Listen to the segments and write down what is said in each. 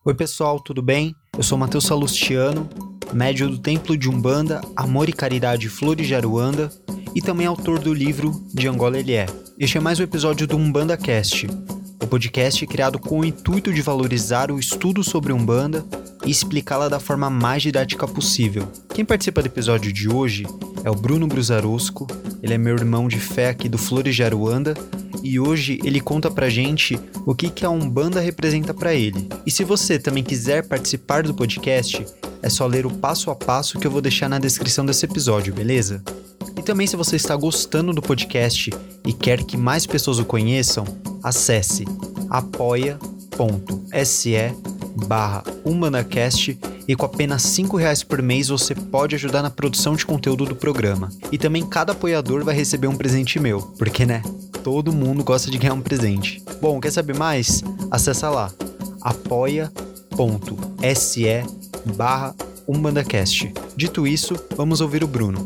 Oi pessoal, tudo bem? Eu sou Matheus Salustiano, médium do Templo de Umbanda, Amor e Caridade Flores de Aruanda e também autor do livro De Angola Ele É. Este é mais um episódio do Umbanda Cast, o podcast criado com o intuito de valorizar o estudo sobre Umbanda e explicá-la da forma mais didática possível. Quem participa do episódio de hoje é o Bruno Brusarosco, ele é meu irmão de fé aqui do Flores de Aruanda, e hoje ele conta pra gente o que a Umbanda representa pra ele. E se você também quiser participar do podcast, é só ler o passo a passo que eu vou deixar na descrição desse episódio, beleza? E também, se você está gostando do podcast e quer que mais pessoas o conheçam, acesse apoia.se/UmbandaCast e com apenas R$5 por mês você pode ajudar na produção de conteúdo do programa. E também cada apoiador vai receber um presente meu, porque né? Todo mundo gosta de ganhar um presente. Bom, quer saber mais? Acessa lá, apoia.se/UmbandaCast. Dito isso, vamos ouvir o Bruno.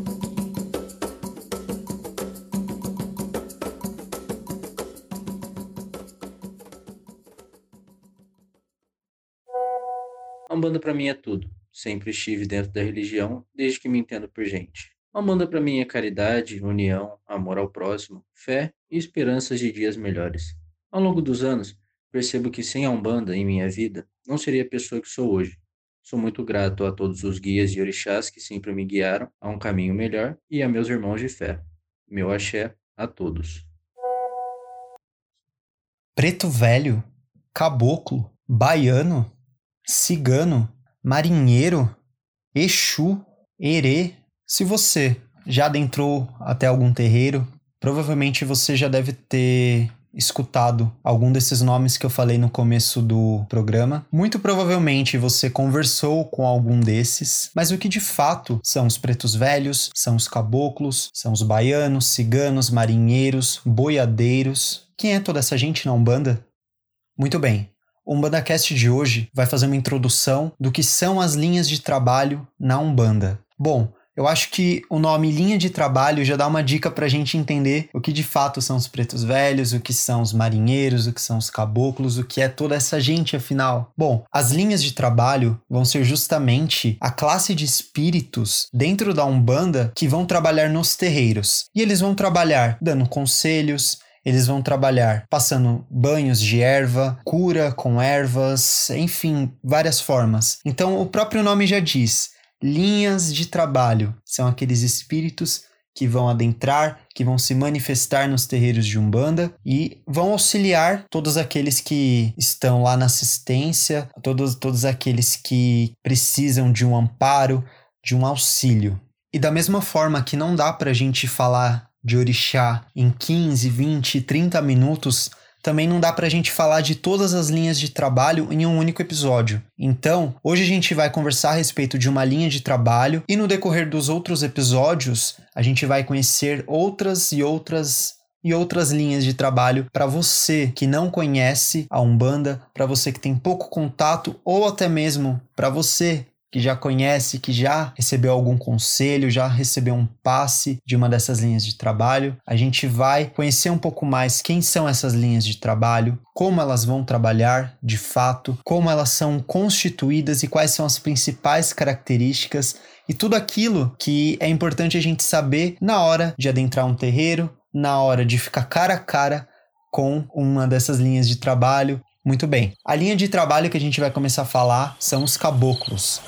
A Umbanda pra mim é tudo. Sempre estive dentro da religião, desde que me entendo por gente. A Umbanda pra mim é caridade, união, amor ao próximo, fé e esperanças de dias melhores. Ao longo dos anos, percebo que sem a Umbanda em minha vida, não seria a pessoa que sou hoje. Sou muito grato a todos os guias e orixás que sempre me guiaram a um caminho melhor e a meus irmãos de fé. Meu axé a todos. Preto velho, caboclo, baiano, cigano, marinheiro, exu, erê. Se você já adentrou até algum terreiro, provavelmente você já deve ter escutado algum desses nomes que eu falei no começo do programa. Muito provavelmente você conversou com algum desses, mas o que de fato são os pretos velhos, são os caboclos, são os baianos, ciganos, marinheiros, boiadeiros. Quem é toda essa gente na Umbanda? Muito bem. O UmbandaCast de hoje vai fazer uma introdução do que são as linhas de trabalho na Umbanda. Bom, eu acho que o nome linha de trabalho já dá uma dica pra gente entender o que de fato são os pretos velhos, o que são os marinheiros, o que são os caboclos, o que é toda essa gente afinal. Bom, as linhas de trabalho vão ser justamente a classe de espíritos dentro da Umbanda que vão trabalhar nos terreiros. E eles vão trabalhar dando conselhos, eles vão trabalhar passando banhos de erva, cura com ervas, enfim, várias formas. Então, o próprio nome já diz, linhas de trabalho. São aqueles espíritos que vão adentrar, que vão se manifestar nos terreiros de Umbanda e vão auxiliar todos aqueles que estão lá na assistência, todos aqueles que precisam de um amparo, de um auxílio. E da mesma forma que não dá pra gente falar de orixá em 15, 20, 30 minutos, também não dá pra gente falar de todas as linhas de trabalho em um único episódio. Então, hoje a gente vai conversar a respeito de uma linha de trabalho e no decorrer dos outros episódios, a gente vai conhecer outras linhas de trabalho para você que não conhece a Umbanda, para você que tem pouco contato ou até mesmo para você que já conhece, que já recebeu algum conselho, já recebeu um passe de uma dessas linhas de trabalho. A gente vai conhecer um pouco mais quem são essas linhas de trabalho, como elas vão trabalhar de fato, como elas são constituídas e quais são as principais características e tudo aquilo que é importante a gente saber na hora de adentrar um terreiro, na hora de ficar cara a cara com uma dessas linhas de trabalho. Muito bem, a linha de trabalho que a gente vai começar a falar são os caboclos.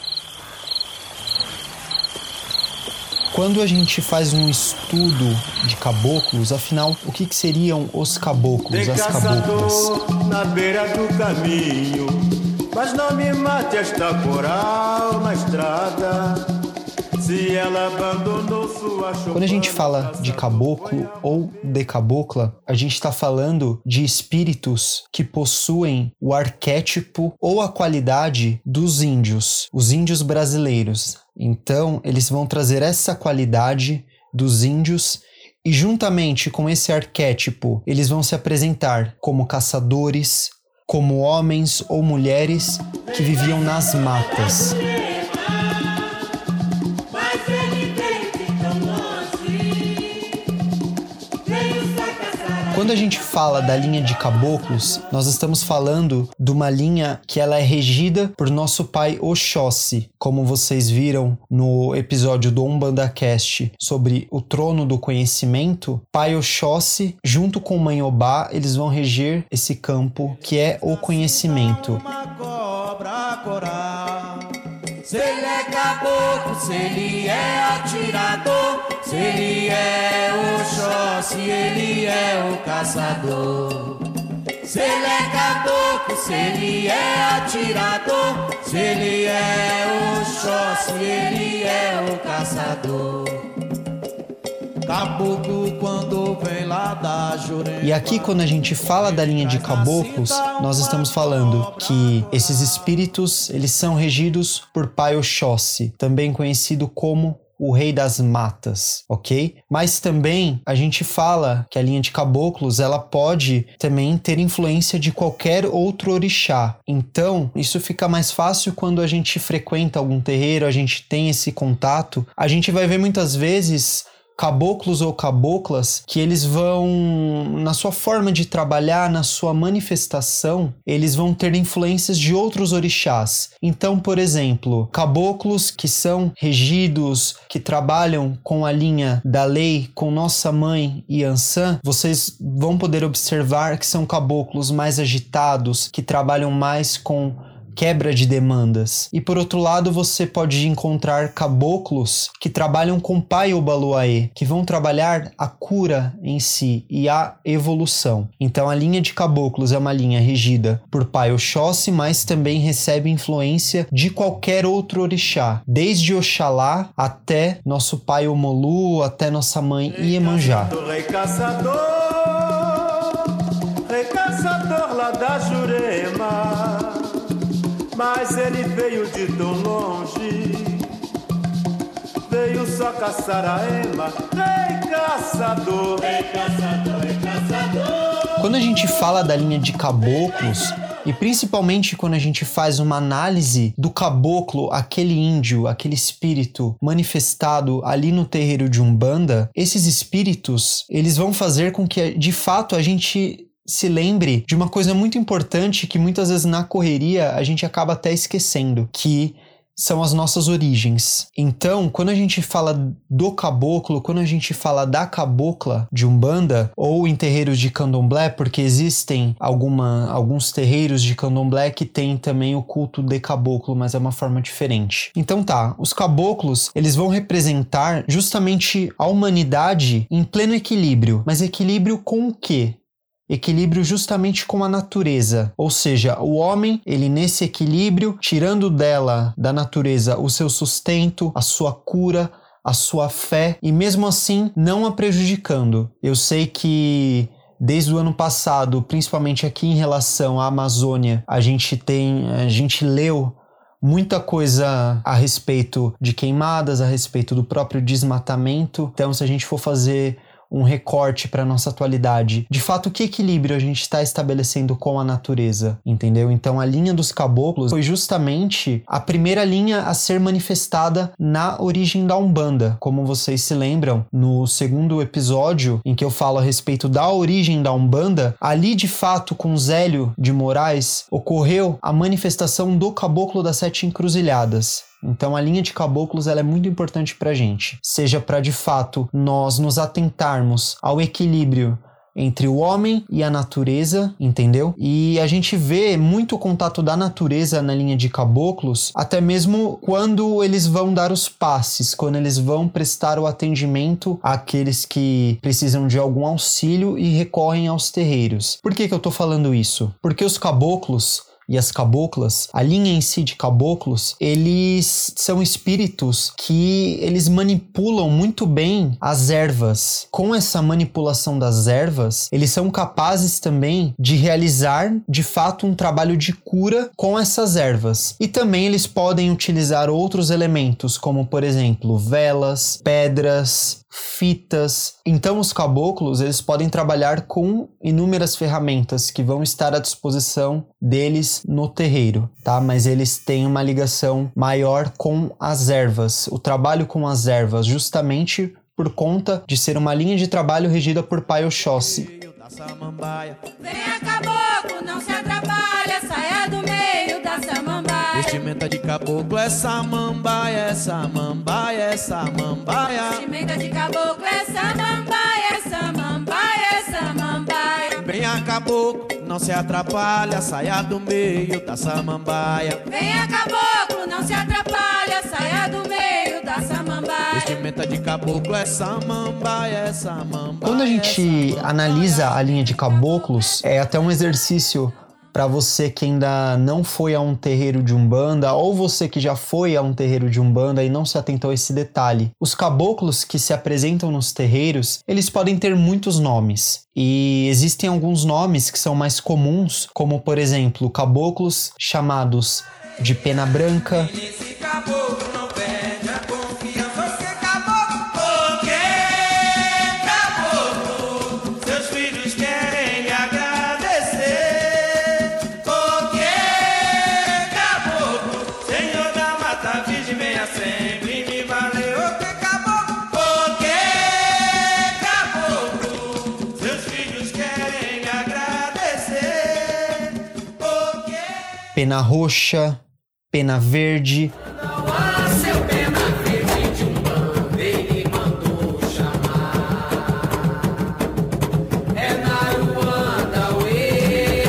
Quando a gente faz um estudo de caboclos, afinal, o que seriam os caboclos, as caboclas? Na beira do caminho, mas não me mate esta coral na estrada. Se ela abandonou sua chopana. Quando a gente fala de caboclo ou de cabocla, a gente está falando de espíritos que possuem o arquétipo ou a qualidade dos índios, os índios brasileiros. Então, eles vão trazer essa qualidade dos índios e juntamente com esse arquétipo, eles vão se apresentar como caçadores, como homens ou mulheres que viviam nas matas. Quando Quando a gente fala da linha de caboclos, nós estamos falando de uma linha que ela é regida por nosso pai Oxóssi. Como vocês viram no episódio do UmbandaCast sobre o trono do conhecimento, pai Oxóssi, junto com mãe Obá, eles vão reger esse campo que é o conhecimento. Se ele é caboclo, se ele é atirador, se ele é Oxóssi, ele é o caçador. Se ele é caboclo, se ele é atirador, se ele é Oxóssi, ele é o caçador. Caboclo quando vem lá da Jurema. E aqui, quando a gente fala da linha de caboclos, nós estamos falando que esses espíritos, eles são regidos por pai Oxóssi, também conhecido como o rei das matas, ok? Mas também a gente fala que a linha de caboclos, ela pode também ter influência de qualquer outro orixá. Então, isso fica mais fácil quando a gente frequenta algum terreiro, a gente tem esse contato. A gente vai ver muitas vezes caboclos ou caboclas que eles vão, na sua forma de trabalhar, na sua manifestação, eles vão ter influências de outros orixás. Então, por exemplo, caboclos que são regidos, que trabalham com a linha da lei, com Nossa Mãe Iansã, vocês vão poder observar que são caboclos mais agitados, que trabalham mais com quebra de demandas. E por outro lado, você pode encontrar caboclos que trabalham com pai Obaluaê, que vão trabalhar a cura em si e a evolução. Então a linha de caboclos é uma linha regida por pai Oxóssi, mas também recebe influência de qualquer outro orixá, desde Oxalá até nosso pai Omolu, até nossa mãe Iemanjá. Rei caçador lá da Jurema, mas ele veio de tão longe, veio só caçar a ema. Rei caçador, rei caçador, rei caçador. Quando a gente fala da linha de caboclos, e principalmente quando a gente faz uma análise do caboclo, aquele índio, aquele espírito manifestado ali no terreiro de Umbanda, esses espíritos, eles vão fazer com que de fato a gente se lembre de uma coisa muito importante que muitas vezes na correria a gente acaba até esquecendo, que são as nossas origens. Então, quando a gente fala do caboclo, quando a gente fala da cabocla de Umbanda, ou em terreiros de Candomblé, porque existem alguns terreiros de Candomblé que tem também o culto de caboclo, mas é uma forma diferente. Então tá, os caboclos, eles vão representar justamente a humanidade em pleno equilíbrio. Mas equilíbrio com o quê? Equilíbrio justamente com a natureza, ou seja, o homem, ele nesse equilíbrio, tirando da natureza, o seu sustento, a sua cura, a sua fé, e mesmo assim não a prejudicando. Eu sei que desde o ano passado, principalmente aqui em relação à Amazônia, a gente leu muita coisa a respeito de queimadas, a respeito do próprio desmatamento. Então, se a gente for fazer um recorte para nossa atualidade, de fato, que equilíbrio a gente está estabelecendo com a natureza, entendeu? Então a linha dos caboclos foi justamente a primeira linha a ser manifestada na origem da Umbanda. Como vocês se lembram, no segundo episódio em que eu falo a respeito da origem da Umbanda, ali de fato com Zélio de Moraes ocorreu a manifestação do caboclo das 7 encruzilhadas. Então a linha de caboclos ela é muito importante pra gente, seja para de fato nós nos atentarmos ao equilíbrio entre o homem e a natureza, entendeu? E a gente vê muito contato da natureza na linha de caboclos, até mesmo quando eles vão dar os passes, quando eles vão prestar o atendimento àqueles que precisam de algum auxílio e recorrem aos terreiros. Por que eu tô falando isso? Porque os caboclos e as caboclas, a linha em si de caboclos, eles são espíritos que eles manipulam muito bem as ervas. Com essa manipulação das ervas, eles são capazes também de realizar, de fato, um trabalho de cura com essas ervas. E também eles podem utilizar outros elementos, como, por exemplo, velas, pedras, fitas. Então os caboclos, eles podem trabalhar com inúmeras ferramentas que vão estar à disposição deles no terreiro, tá? Mas eles têm uma ligação maior com as ervas, o trabalho com as ervas, justamente por conta de ser uma linha de trabalho regida por pai Oxóssi. samambaia. Venha caboclo, não se atrapalha, saia do meio da samambaia. Vestimenta de caboclo é samambaia, é samambaia, é samambaia. Vestimenta de caboclo é samambaia, é samambaia, é samambaia. Venha caboclo, não se atrapalha, saia do meio da samambaia. Venha caboclo, não se atrapalha, saia do meio da samambaia. Vestimenta de caboclo é samambaia, é samambaia. Quando a gente analisa a linha de caboclos, é até um exercício para você que ainda não foi a um terreiro de Umbanda, ou você que já foi a um terreiro de Umbanda e não se atentou a esse detalhe. Os caboclos que se apresentam nos terreiros, eles podem ter muitos nomes. E existem alguns nomes que são mais comuns, como por exemplo, caboclos chamados de pena branca, Esse caboclo não perde a confiança. Você caboclo, seus filhos querem lhe agradecer. Caboclo, Senhor da Mata Virgem, venha sempre me valer. Caboclo, seus filhos querem lhe agradecer. pena roxa, pena verde. Seu pena verde de Umbanda, ele mandou chamar. É Naruanda, uê.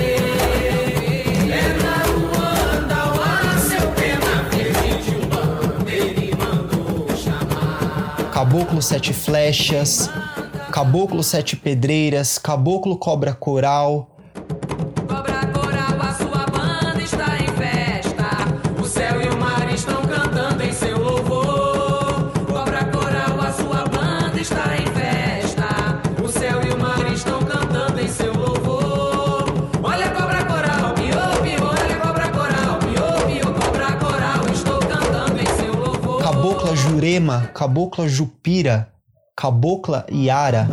É Naruanda, uá. Seu pena verde de Umbanda, ele mandou chamar. Caboclo sete flechas, caboclo sete pedreiras, caboclo cobra coral, Cobra coral, a sua banda está em festa. O céu e o mar estão cantando em seu louvor. Cobra coral, a sua banda está em festa. O céu e o mar estão cantando em seu louvor. Olha, cobra coral, piô, piô. Olha, cobra coral, piô, piô. Cobra coral, estou cantando em seu louvor. cabocla Jurema, cabocla Jupira, cabocla Iara.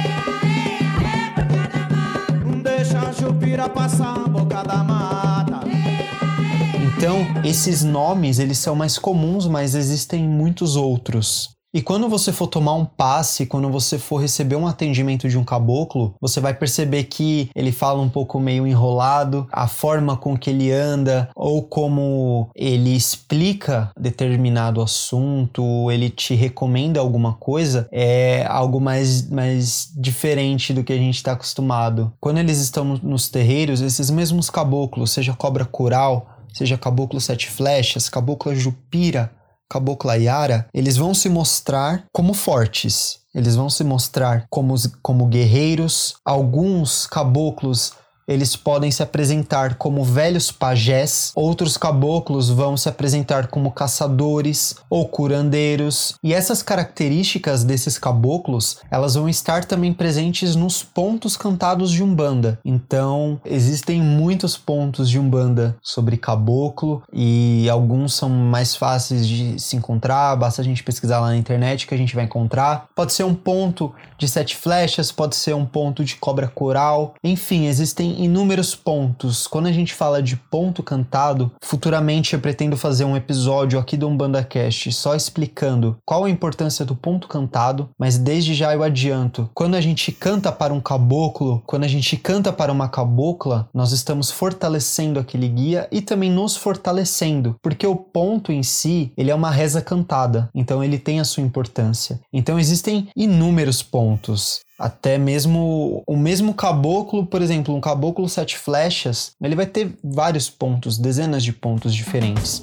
Deixa a Jupira passar a boca da mata. Então, esses nomes, eles são mais comuns, mas existem muitos outros. E quando você for tomar um passe, quando você for receber um atendimento de um caboclo, você vai perceber que ele fala um pouco meio enrolado, a forma com que ele anda, ou como ele explica determinado assunto, ele te recomenda alguma coisa, é algo mais diferente do que a gente está acostumado. Quando eles estão nos terreiros, esses mesmos caboclos, seja cobra coral, seja caboclo sete flechas, cabocla Jupira, cabocla Iara, eles vão se mostrar como fortes, eles vão se mostrar como guerreiros. Alguns caboclos, eles podem se apresentar como velhos pajés, outros caboclos vão se apresentar como caçadores ou curandeiros. E essas características desses caboclos, elas vão estar também presentes nos pontos cantados de Umbanda. Então, existem muitos pontos de Umbanda sobre caboclo e alguns são mais fáceis de se encontrar, basta a gente pesquisar lá na internet que a gente vai encontrar. Pode ser um ponto de sete flechas, pode ser um ponto de cobra coral, enfim, existem inúmeros pontos. Quando a gente fala de ponto cantado, futuramente eu pretendo fazer um episódio aqui do UmbandaCast só explicando qual a importância do ponto cantado, mas desde já eu adianto, quando a gente canta para um caboclo, quando a gente canta para uma cabocla, nós estamos fortalecendo aquele guia e também nos fortalecendo, porque o ponto em si, ele é uma reza cantada, então ele tem a sua importância. Então existem inúmeros pontos. Até mesmo o mesmo caboclo, por exemplo, um caboclo sete flechas, ele vai ter vários pontos, dezenas de pontos diferentes.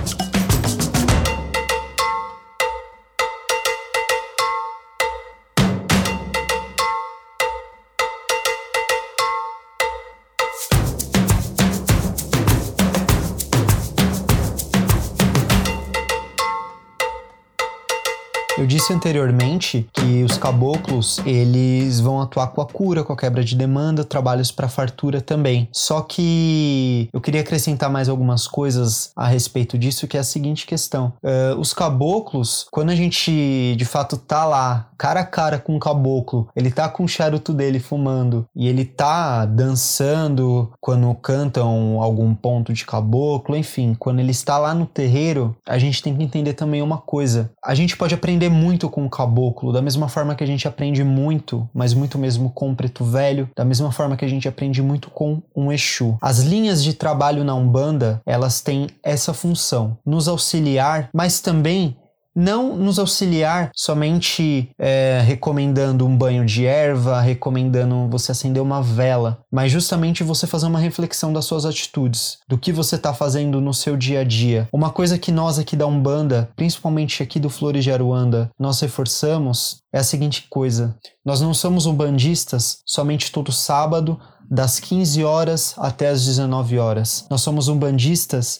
Eu disse anteriormente que os caboclos, eles vão atuar com a cura, com a quebra de demanda, trabalhos para fartura também. Só que eu queria acrescentar mais algumas coisas a respeito disso, que é a seguinte questão. Os caboclos, quando a gente de fato tá lá, cara a cara com o caboclo, ele tá com o charuto dele fumando e ele tá dançando quando cantam algum ponto de caboclo, enfim, quando ele está lá no terreiro, a gente tem que entender também uma coisa. A gente pode aprender muito muito com o caboclo, da mesma forma que a gente aprende muito, mas muito mesmo com o preto velho, da mesma forma que a gente aprende muito com um Exu. As linhas de trabalho na Umbanda, elas têm essa função, nos auxiliar, mas também não nos auxiliar somente recomendando um banho de erva, recomendando você acender uma vela, mas justamente você fazer uma reflexão das suas atitudes, do que você está fazendo no seu dia a dia. Uma coisa que nós aqui da Umbanda, principalmente aqui do Flores de Aruanda, nós reforçamos é a seguinte coisa: nós não somos umbandistas somente todo sábado, das 15 horas até as 19 horas. Nós somos umbandistas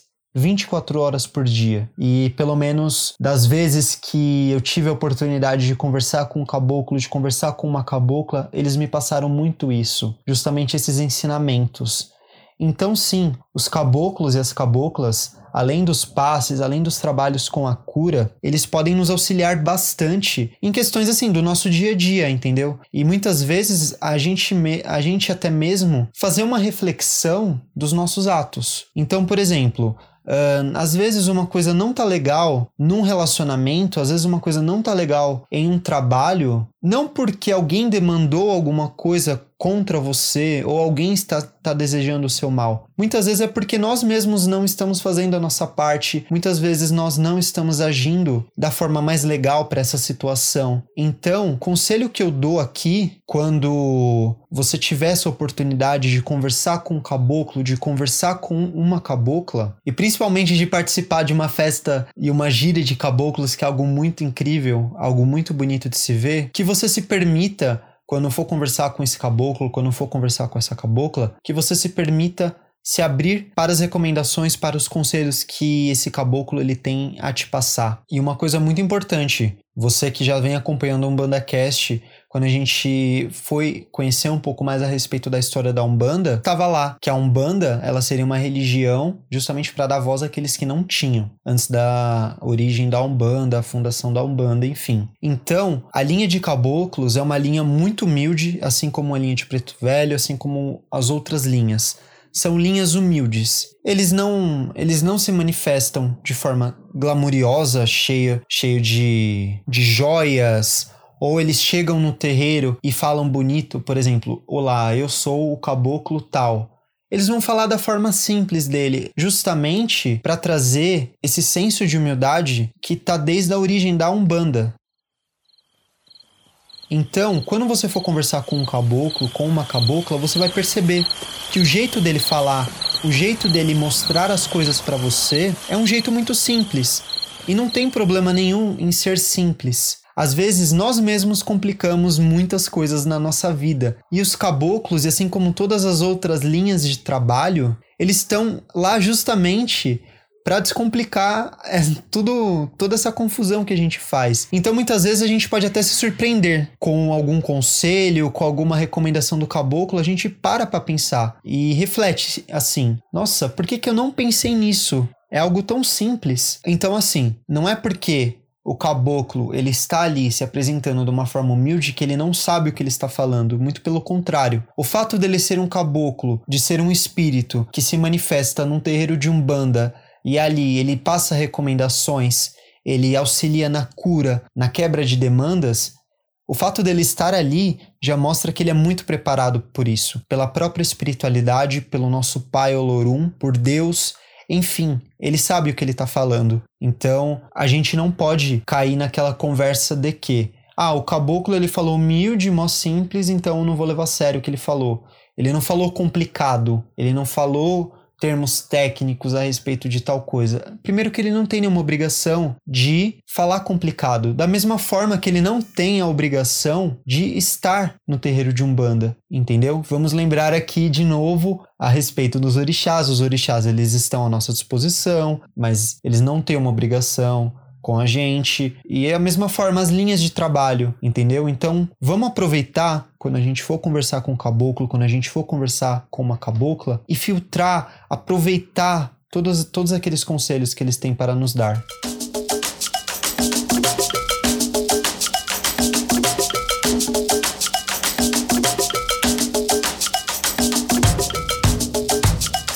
24 horas por dia. E pelo menos das vezes que eu tive a oportunidade de conversar com um caboclo, de conversar com uma cabocla, eles me passaram muito isso, justamente esses ensinamentos. Então sim, os caboclos e as caboclas, além dos passes, além dos trabalhos com a cura, eles podem nos auxiliar bastante em questões assim do nosso dia a dia, entendeu? E muitas vezes a gente até mesmo fazer uma reflexão dos nossos atos. Então, por exemplo, às vezes uma coisa não tá legal num relacionamento, às vezes uma coisa não tá legal em um trabalho, não porque alguém demandou alguma coisa contra você ou alguém está desejando o seu mal. Muitas vezes é porque nós mesmos não estamos fazendo a nossa parte, muitas vezes nós não estamos agindo da forma mais legal para essa situação. Então, o conselho que eu dou aqui, quando você tiver essa oportunidade de conversar com um caboclo, de conversar com uma cabocla, e principalmente de participar de uma festa e uma gira de caboclos, que é algo muito incrível, algo muito bonito de se ver, que você se permita, quando for conversar com esse caboclo, quando for conversar com essa cabocla, que você se permita se abrir para as recomendações, para os conselhos que esse caboclo ele tem a te passar. E uma coisa muito importante, você que já vem acompanhando o UmbandaCast, quando a gente foi conhecer um pouco mais a respeito da história da Umbanda, estava lá que a Umbanda ela seria uma religião justamente para dar voz àqueles que não tinham, antes da origem da Umbanda, a fundação da Umbanda, enfim. Então, a linha de caboclos é uma linha muito humilde, assim como a linha de preto velho, assim como as outras linhas. São linhas humildes. Eles não se manifestam de forma glamuriosa, cheio de joias, ou eles chegam no terreiro e falam bonito, por exemplo, olá, eu sou o caboclo tal. Eles vão falar da forma simples dele, justamente para trazer esse senso de humildade que está desde a origem da Umbanda. Então, quando você for conversar com um caboclo, com uma cabocla, você vai perceber que o jeito dele falar, o jeito dele mostrar as coisas para você é um jeito muito simples. E não tem problema nenhum em ser simples. Às vezes, nós mesmos complicamos muitas coisas na nossa vida. E os caboclos, e assim como todas as outras linhas de trabalho, eles estão lá justamente para descomplicar toda essa confusão que a gente faz. Então, muitas vezes, a gente pode até se surpreender com algum conselho, com alguma recomendação do caboclo, a gente para pensar e reflete assim, nossa, por que eu não pensei nisso? É algo tão simples. Então, assim, não é porque o caboclo ele está ali se apresentando de uma forma humilde que ele não sabe o que ele está falando, muito pelo contrário. O fato dele ser um caboclo, de ser um espírito que se manifesta num terreiro de Umbanda, e ali ele passa recomendações, ele auxilia na cura, na quebra de demandas, o fato dele estar ali já mostra que ele é muito preparado por isso, pela própria espiritualidade, pelo nosso Pai Olorum, por Deus, enfim, ele sabe o que ele está falando. Então, a gente não pode cair naquela conversa de que, o caboclo ele falou humilde, mó simples, então eu não vou levar a sério o que ele falou. Ele não falou complicado, ele não falou termos técnicos a respeito de tal coisa. Primeiro que ele não tem nenhuma obrigação de falar complicado, da mesma forma que ele não tem a obrigação de estar no terreiro de Umbanda, entendeu? Vamos lembrar aqui de novo a respeito dos orixás. Os orixás eles estão à nossa disposição, mas eles não têm uma obrigação com a gente, e é a mesma forma as linhas de trabalho, entendeu? Então, vamos aproveitar quando a gente for conversar com um caboclo, quando a gente for conversar com uma cabocla, e filtrar, aproveitar todos aqueles conselhos que eles têm para nos dar.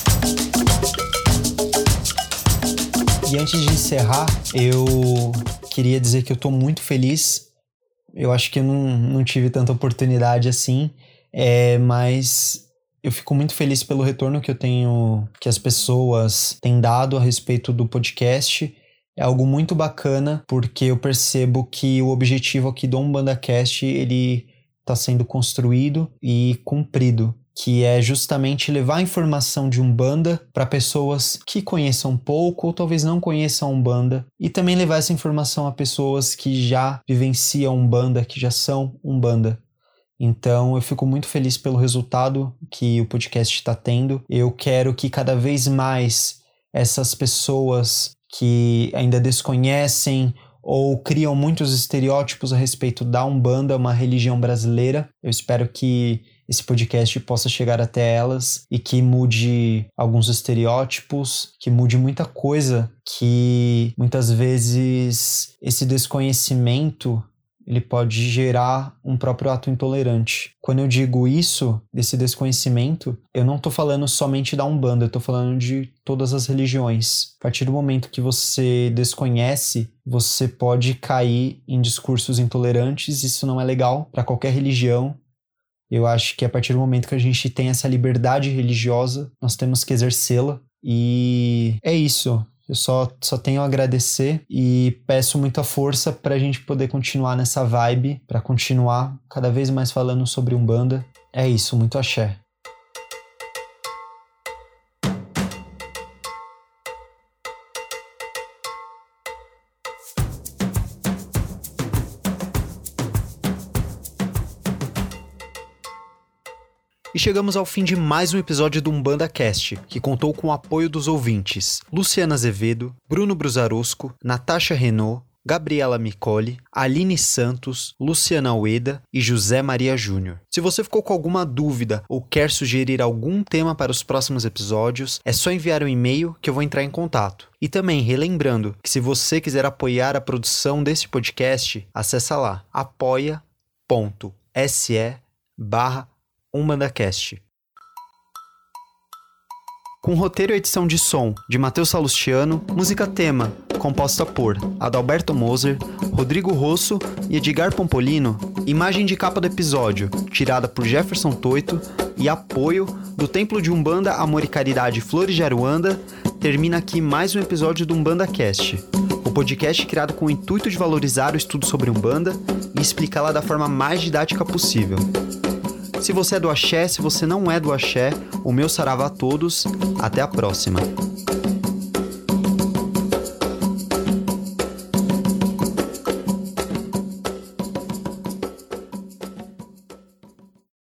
E antes de encerrar, eu queria dizer que eu tô muito feliz. Eu acho que eu não tive tanta oportunidade assim, mas eu fico muito feliz pelo retorno que as pessoas têm dado a respeito do podcast. É algo muito bacana, porque eu percebo que o objetivo aqui do UmbandaCast, ele está sendo construído e cumprido, que é justamente levar a informação de Umbanda para pessoas que conheçam pouco ou talvez não conheçam Umbanda, e também levar essa informação a pessoas que já vivenciam Umbanda, que já são Umbanda. Então eu fico muito feliz pelo resultado que o podcast está tendo. Eu quero que cada vez mais essas pessoas que ainda desconhecem ou criam muitos estereótipos a respeito da Umbanda, uma religião brasileira. Eu espero que esse podcast possa chegar até elas e que mude alguns estereótipos, que mude muita coisa, que muitas vezes esse desconhecimento ele pode gerar um próprio ato intolerante. Quando eu digo isso, desse desconhecimento, eu não estou falando somente da Umbanda, eu estou falando de todas as religiões. A partir do momento que você desconhece, você pode cair em discursos intolerantes, isso não é legal para qualquer religião. Eu acho que a partir do momento que a gente tem essa liberdade religiosa, nós temos que exercê-la. E é isso. Eu só tenho a agradecer e peço muita força para a gente poder continuar nessa vibe, para continuar cada vez mais falando sobre Umbanda. É isso, muito axé. E chegamos ao fim de mais um episódio do UmbandaCast, que contou com o apoio dos ouvintes Luciana Azevedo, Bruno Brusarosco, Natasha Renault, Gabriela Micoli, Aline Santos, Luciana Ueda e José Maria Júnior. Se você ficou com alguma dúvida ou quer sugerir algum tema para os próximos episódios, é só enviar um e-mail que eu vou entrar em contato. E também, relembrando que se você quiser apoiar a produção desse podcast, acessa lá apoia.se/UmbandaCast. Com roteiro e edição de som de Matheus Salustiano, música tema composta por Adalberto Moser, Rodrigo Rosso e Edgar Pompolino, imagem de capa do episódio tirada por Jefferson Toito e apoio do Templo de Umbanda, Amor e Caridade Flores de Aruanda. Termina aqui mais um episódio do UmbandaCast, o podcast criado com o intuito de valorizar o estudo sobre Umbanda e explicá-la da forma mais didática possível. Se você é do axé, se você não é do axé, o meu saravá a todos. Até a próxima.